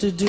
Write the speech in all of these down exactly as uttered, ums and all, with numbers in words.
to do.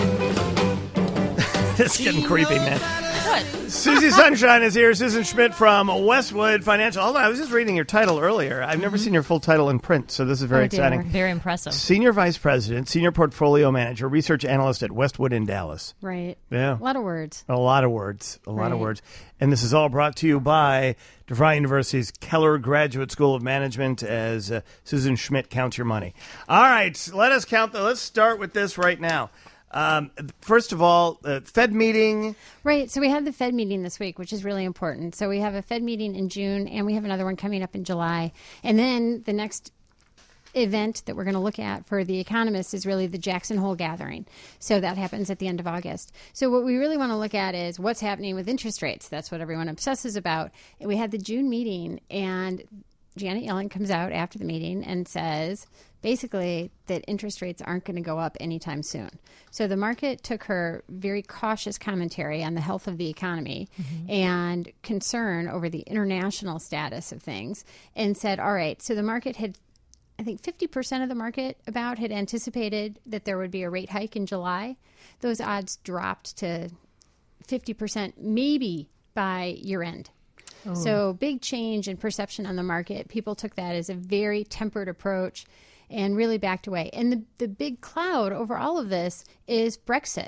It's getting creepy, man. What? Susie Sunshine is here. Susan Schmidt from Westwood Financial. Hold on, I was just reading your title earlier. I've never Mm-hmm. seen your full title in print, so this is very Oh, dear. exciting. Very impressive. Senior Vice President, Senior Portfolio Manager, Research Analyst at Westwood in Dallas. Right. Yeah. A lot of words. A lot of words. A lot of Right. words. And this is all brought to you by DeVry University's Keller Graduate School of Management as uh, Susan Schmidt counts your money. All right, let us count. The, let's start with this right now. Um, first of all, uh, Fed meeting. Right. So we had the Fed meeting this week, which is really important. So we have a Fed meeting in June, and we have another one coming up in July. And then the next event that we're going to look at for the economists is really the Jackson Hole gathering. So that happens at the end of August. So what we really want to look at is what's happening with interest rates. That's what everyone obsesses about. And we had the June meeting, and Janet Yellen comes out after the meeting and says basically that interest rates aren't going to go up anytime soon. So the market took her very cautious commentary on the health of the economy mm-hmm. and concern over the international status of things and said, all right, so the market had, I think fifty percent of the market about had anticipated that there would be a rate hike in July. Those odds dropped to fifty percent maybe by year end. Oh. So big change in perception on the market. People took that as a very tempered approach and really backed away. And the, the big cloud over all of this is Brexit.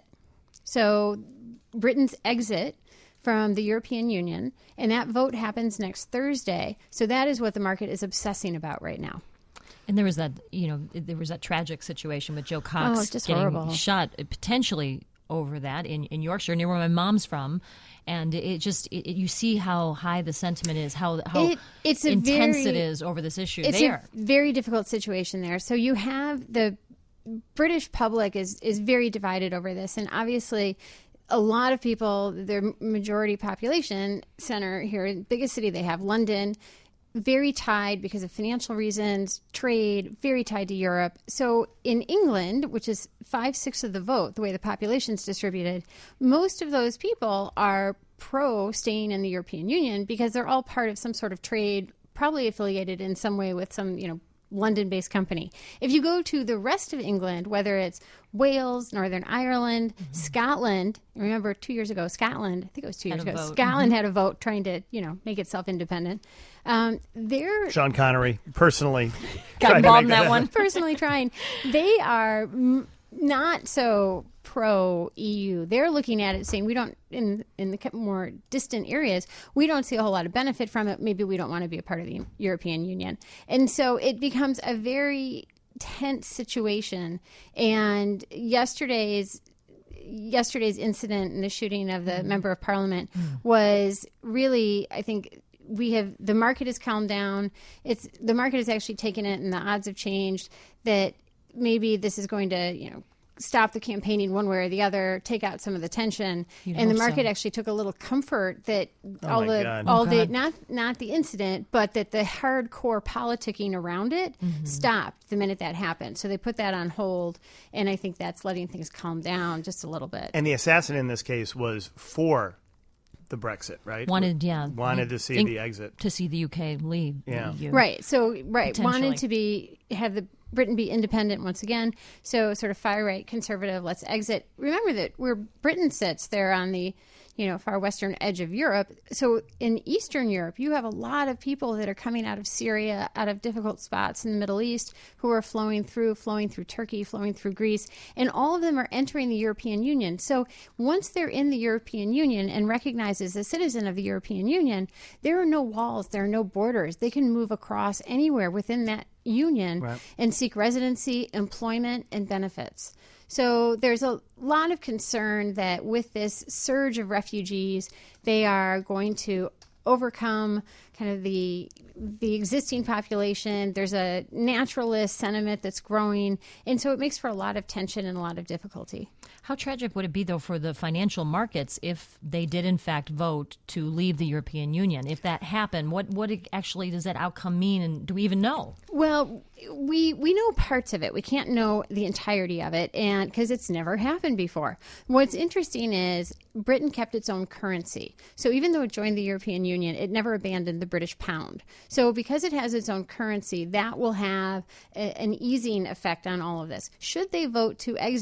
So Britain's exit from the European Union, and that vote happens next Thursday. So that is what the market is obsessing about right now. And there was that, you know, there was that tragic situation with Joe Cox oh, it's just getting horrible. shot potentially over that in, in Yorkshire, near where my mom's from. And it just, it, you see how high the sentiment is, how how it, it's a intense very, it is over this issue it's there. It's a very difficult situation there. So you have the British public is, is very divided over this. And obviously, a lot of people, their majority population center here, biggest city they have, London, very tied because of financial reasons, trade, very tied to Europe. So in England, which is five-sixths of the vote, the way the population's distributed, most of those people are pro staying in the European Union because they're all part of some sort of trade, probably affiliated in some way with some, you know, London-based company. If you go to the rest of England, whether it's Wales, Northern Ireland, mm-hmm. Scotland, remember two years ago, Scotland, I think it was two had years ago, vote. Scotland mm-hmm. had a vote trying to, you know, make itself independent. Um, they're Sean Connery, personally. Got involved in that, that one. Personally trying. They are m- not so pro-E U. They're looking at it saying we don't, in in the more distant areas, we don't see a whole lot of benefit from it. Maybe we don't want to be a part of the European Union. And so it becomes a very tense situation. And yesterday's yesterday's incident and the shooting of the mm. member of parliament mm. was really, I think, we have the market has calmed down. It's the market has actually taken it, and the odds have changed that maybe this is going to, you know, stop the campaigning one way or the other, take out some of the tension. You'd and the market so. actually took a little comfort that oh all my the God. all oh the God. not not the incident, but that the hardcore politicking around it mm-hmm. stopped the minute that happened. So they put that on hold, and I think that's letting things calm down just a little bit. And the assassin in this case was for the Brexit, right? Wanted, yeah. Wanted to see In, the exit. To see the U K leave yeah. the E U. Right. So, right. Wanted to be, have the Britain be independent once again. So sort of far right, conservative, let's exit. Remember that where Britain sits, they're on the, you know, far western edge of Europe. So in Eastern Europe, you have a lot of people that are coming out of Syria, out of difficult spots in the Middle East, who are flowing through, flowing through Turkey, flowing through Greece, and all of them are entering the European Union. So once they're in the European Union and recognized as a citizen of the European Union, there are no walls, there are no borders. They can move across anywhere within that union right. and seek residency, employment, and benefits. So there's a lot of concern that with this surge of refugees, they are going to overcome kind of the the existing population. There's a naturalist sentiment that's growing, and so it makes for a lot of tension and a lot of difficulty. How tragic would it be, though, for the financial markets if they did, in fact, vote to leave the European Union? If that happened, what what actually does that outcome mean, and do we even know? Well, we we know parts of it. We can't know the entirety of it, and because it's never happened before. What's interesting is Britain kept its own currency. So even though it joined the European Union, it never abandoned the British pound. So because it has its own currency, that will have a, an easing effect on all of this. Should they vote to exit,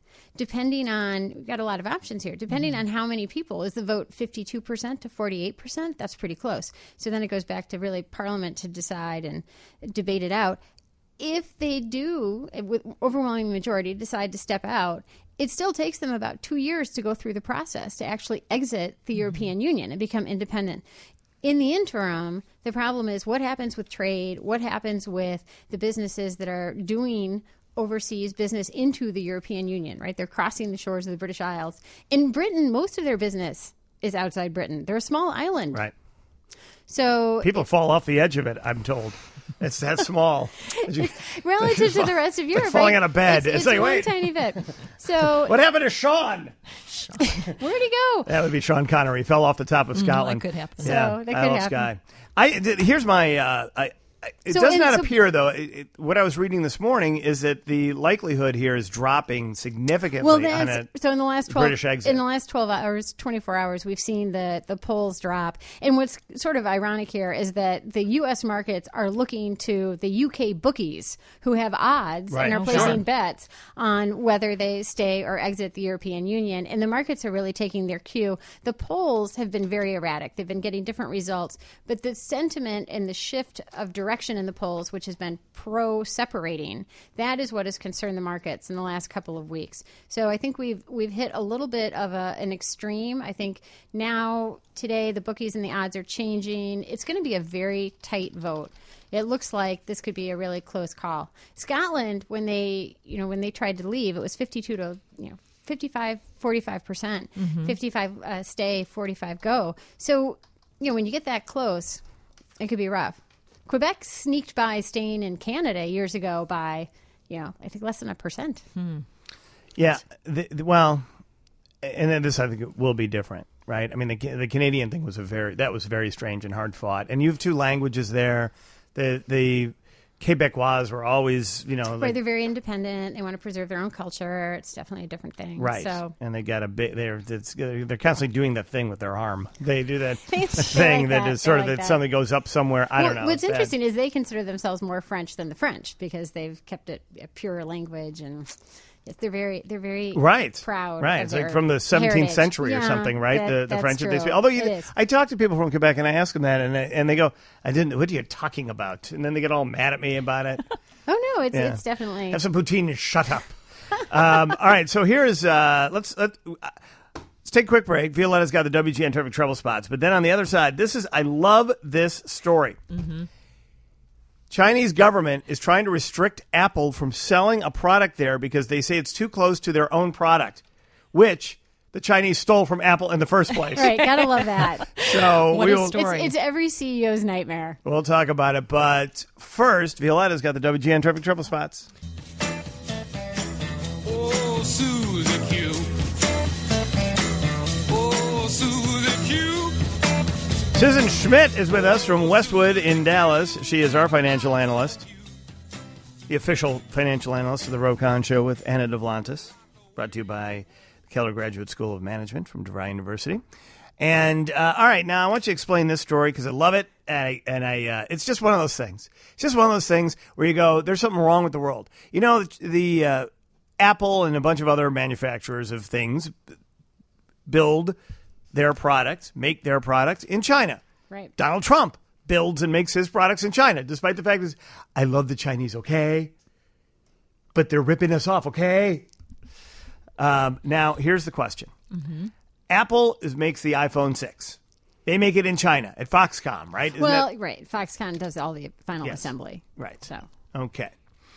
depending on, we've got a lot of options here, depending mm-hmm. on how many people. Is the vote fifty-two percent to forty-eight percent? That's pretty close. So then it goes back to really Parliament to decide and debate it out. If they do, with overwhelming majority, decide to step out, it still takes them about two years to go through the process to actually exit the mm-hmm. European Union and become independent. In the interim, the problem is what happens with trade, what happens with the businesses that are doing overseas business into the European Union, right? They're crossing the shores of the British Isles. In Britain, most of their business is outside Britain. They're a small island. Right. So people fall off the edge of it, I'm told. It's that small. Relative to the rest of Europe. Like falling right? on a bed. It's, It's, it's like, one wait. tiny bit. So what happened to Sean? Where'd he go? That would be Sean Connery. He fell off the top of Scotland. Mm, that could happen. So, yeah, that could Isle of happen. Skye. I, th- here's my... Uh, I, It So- does and not so- appear, though. It, it, what I was reading this morning is that the likelihood here is dropping significantly. Well, on that's, a so in the last twelve British exit. in the last twelve hours, twenty-four hours, we've seen the the polls drop. And what's sort of ironic here is that the U S markets are looking to the U K bookies who have odds Right. and are Oh, placing sure. bets on whether they stay or exit the European Union. And the markets are really taking their cue. The polls have been very erratic. They've been getting different results, but the sentiment and the shift of direction in the polls, which has been pro-separating, that is what has concerned the markets in the last couple of weeks. So I think we've we've hit a little bit of a, an extreme. I think now, today, the bookies and the odds are changing. It's going to be a very tight vote. It looks like this could be a really close call. Scotland, when they, you know, when they tried to leave, it was fifty-two to, you know, fifty-five, forty-five percent. Mm-hmm. fifty-five uh, stay, forty-five go. So, you know, when you get that close, it could be rough. Quebec sneaked by staying in Canada years ago by, you know, I think less than a percent. Hmm. Yeah. The, the, well, and then this I think will be different, right? I mean, the the Canadian thing was a very that was very strange and hard fought. And you have two languages there. The the Quebecois were always, you know, Right, like, they're very independent. They want to preserve their own culture. It's definitely a different thing. right. So And they got a bit. They're it's, they're constantly doing that thing with their arm. They do that They- they thing like that that. is sort They of like that that. something goes up somewhere. I Well, don't know. What's It's bad. interesting is they consider themselves more French than the French because they've kept it a pure language, and yes, they're very they're very Right. proud. Right. of It's like their from the seventeenth heritage. century or Yeah, something, right? that- the the that's French that they true. speak. Although you, It is. I talk to people from Quebec and I ask them that, and they, and they go, "I didn't. What are you talking about?" And then they get all mad at me about it. Oh no, it's Yeah. it's definitely Have some poutine and shut up. um, all right. So here's uh, let's let, uh, let's take a quick break. Violetta's got the W G N Traffic Trouble Spots, but then on the other side, this is I love this story. Mm-hmm. Chinese government is trying to restrict Apple from selling a product there because they say it's too close to their own product, which the Chinese stole from Apple in the first place. right. Gotta love that. So What we a will, story. It's, it's every C E O's nightmare. we'll talk about it. But first, Violetta's got the W G N Traffic Trouble Spots. Oh, Susie Q. Oh, Susie Q. Susan Schmidt is with us from Westwood in Dallas. She is our financial analyst, the official financial analyst of the Rokon Show with Anna Devlantis, brought to you by the Keller Graduate School of Management from DeVry University. And uh, all right, now I want you to explain this story because I love it, and I, and I uh, it's just one of those things. It's just one of those things where you go, "There's something wrong with the world." You know, the uh, Apple and a bunch of other manufacturers of things build their products, make their products in China. Right. Donald Trump builds and makes his products in China, despite the fact that I love the Chinese, okay, but they're ripping us off, okay. Um, now, here's the question. Mm-hmm. Apple is, makes the iPhone six. They make it in China at Foxconn, right? Isn't well, that- right. Foxconn does all the final Yes. assembly. right. So Okay.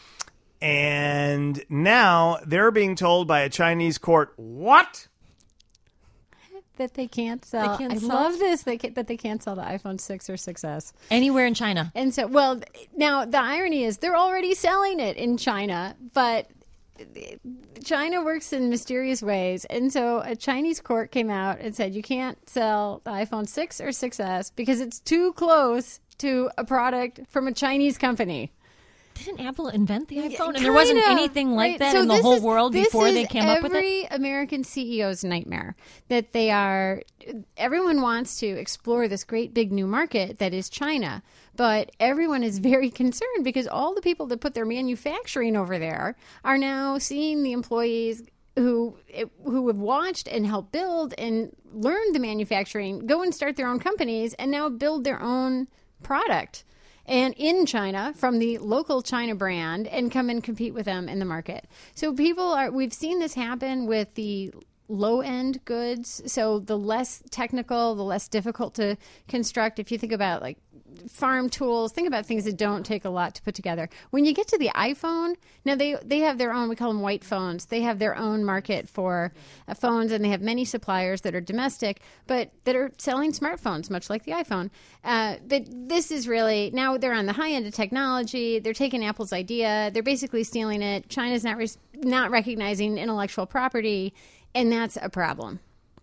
And now they're being told by a Chinese court, what? that they can't sell. can't I sell? love this. They can, that they can't sell the iPhone six or six S. Anywhere in China. And so, well, now the irony is they're already selling it in China, but China works in mysterious ways. And so a Chinese court came out and said you can't sell the iPhone six or six S because it's too close to a product from a Chinese company. Didn't Apple invent the iPhone? And there wasn't Kinda, anything like right? that So in the this whole is- world this before is they came up with it? Every American C E O's nightmare that they are. Everyone wants to explore this great big new market that is China, but everyone is very concerned because all the people that put their manufacturing over there are now seeing the employees who who have watched and helped build and learned the manufacturing go and start their own companies and now build their own product and in China from the local China brand and come and compete with them in the market. So people are, we've seen this happen with the low end goods. So the less technical, the less difficult to construct. If you think about like farm tools, think about things that don't take a lot to put together. When you get to the iPhone, now they they have their own, we call them white phones. They have their own market for uh, phones, and they have many suppliers that are domestic, but that are selling smartphones, much like the iPhone. Uh, but this is really, now they're on the high end of technology. They're taking Apple's idea. They're basically stealing it. China's not, res- not recognizing intellectual property, and that's a problem.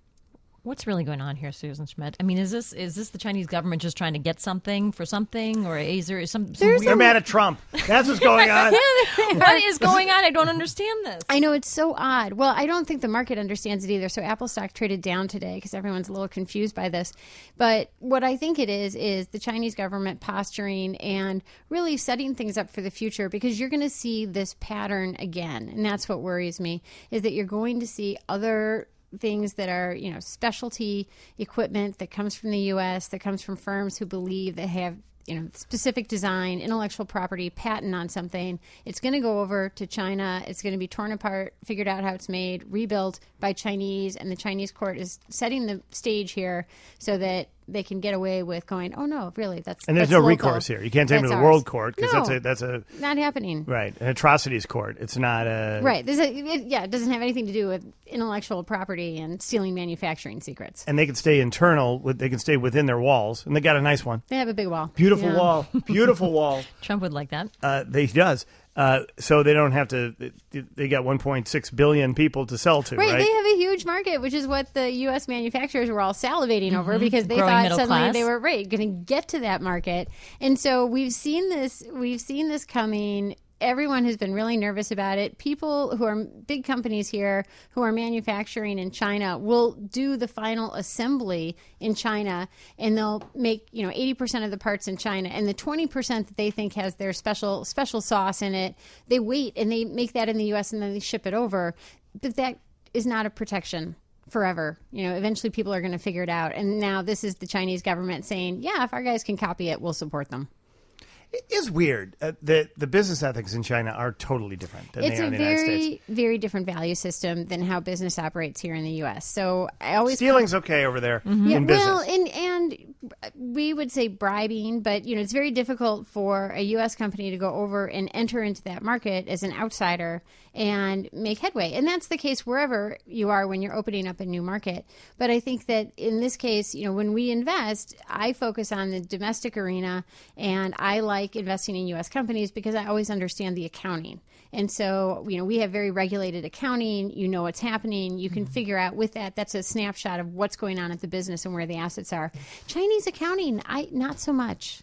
What's really going on here, Susan Schmidt? I mean, is this is this the Chinese government just trying to get something for something, or is there some? some They're mad at Trump. That's what's going on. What is going on? I don't understand this. I know, it's so odd. Well, I don't think the market understands it either. So Apple stock traded down today because everyone's a little confused by this. But what I think it is is the Chinese government posturing and really setting things up for the future, because you're going to see this pattern again, and that's what worries me. Is that you're going to see other things that are, you know, specialty equipment that comes from the U S, that comes from firms who believe they have, you know, specific design, intellectual property, patent on something. It's going to go over to China. It's going to be torn apart, figured out how it's made, rebuilt by Chinese, and the Chinese court is setting the stage here so that they can get away with going, oh no, really, that's and there's that's no local. recourse here. You can't take them to the That's World ours. Court because No. that's a that's a Not happening. right an atrocities court. It's not a Right. There's a, it, yeah, it doesn't have anything to do with intellectual property and stealing manufacturing secrets. and they can stay internal. With, they can stay within their walls, and they got a nice one, They have a big wall. beautiful Yeah. wall, beautiful wall. Trump would like that. Uh, they he does. Uh, so they don't have to. They got one point six billion people to sell to, Right, right? they have a huge market, which is what the U S manufacturers were all salivating over because they Growing thought middle suddenly class. they were right going to get to that market. And so we've seen this. We've seen this coming. Everyone has been really nervous about it. People who are big companies here who are manufacturing in China will do the final assembly in China, and they'll make, you know, eighty percent of the parts in China, and the twenty percent that they think has their special special sauce in it, they wait and they make that in the U S and then they ship it over. But that is not a protection forever. You know, eventually people are going to figure it out. And now this is the Chinese government saying, yeah, if our guys can copy it, we'll support them. It is weird. Uh, the the business ethics in China are totally different than It's they are a in the United very, States. very different value system than how business operates here in the U S. So I always Stealing's okay over there Yeah, in business. well, and and we would say bribing, but you know it's very difficult for a U S company to go over and enter into that market as an outsider and make headway. And that's the case wherever you are when you're opening up a new market. But I think that in this case, you know, when we invest, I focus on the domestic arena, and I like investing in U S companies because I always understand the accounting. And so, you know, we have very regulated accounting. You know what's happening. You can figure out with that. That's a snapshot of what's going on at the business and where the assets are. Chinese accounting, I not so much.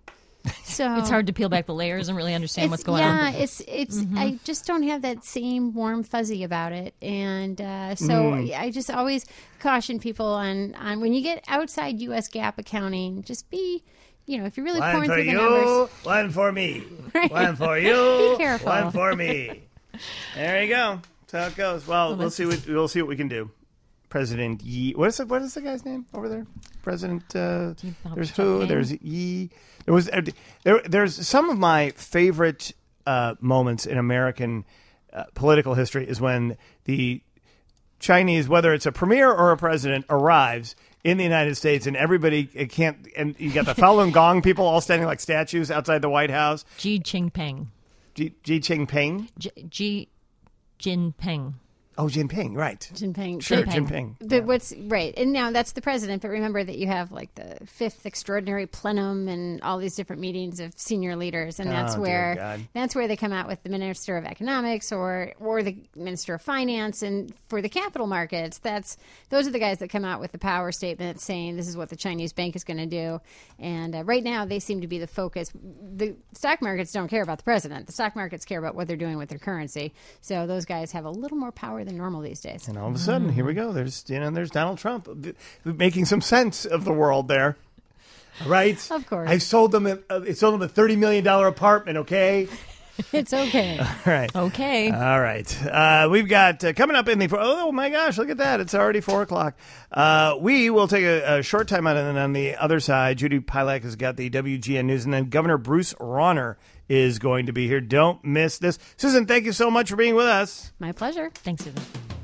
So It's hard to peel back the layers and really understand it's- what's going yeah, on. it's it's. I just don't have that same warm fuzzy about it, and uh, so Mm. I just always caution people on on when you get outside U S GAAP accounting, just be. You know, if you're really One pouring for through the you, numbers, one for me. One for you, Be careful. one for me. There you go. That's how it goes. Well, we'll see. What, we'll see what we can do. President Yi. What is the, what is the guy's name over there? President. Uh, there's who? Jinping. There's Yi. There was. Uh, there, there's some of my favorite uh, moments in American uh, political history is when the Chinese, whether it's a premier or a president, arrives in the United States, and everybody can't. And you got the Falun Gong people all standing like statues outside the White House. Xi Jinping. Xi, Xi Jinping. J- Xi Jinping. Oh, Jinping, right? Jinping. Sure, Jinping. Jinping. But what's right, and now that's the president. But remember that you have like the fifth extraordinary plenum and all these different meetings of senior leaders, and that's Oh, dear where God. that's where they come out with the minister of economics or or the minister of finance, and for the capital markets, that's those are the guys that come out with the power statement saying this is what the Chinese bank is going to do. And uh, right now, they seem to be the focus. The stock markets don't care about the president. The stock markets care about what they're doing with their currency. So those guys have a little more power than normal these days. And all of a sudden, here we go. There's you know, there's Donald Trump uh, making some sense of the world there, right? Of course. I sold them. A, I sold them a thirty million dollar apartment. Okay, It's okay. All right. Okay. All right. Uh, we've got uh, coming up in the. Oh my gosh! Look at that! It's already four o'clock. Uh, we will take a, a short time out, and then on the other side, Judy Pilak has got the W G N News, and then Governor Bruce Rauner is going to be here. Don't miss this. Susan, thank you so much for being with us. My pleasure. Thanks, Susan.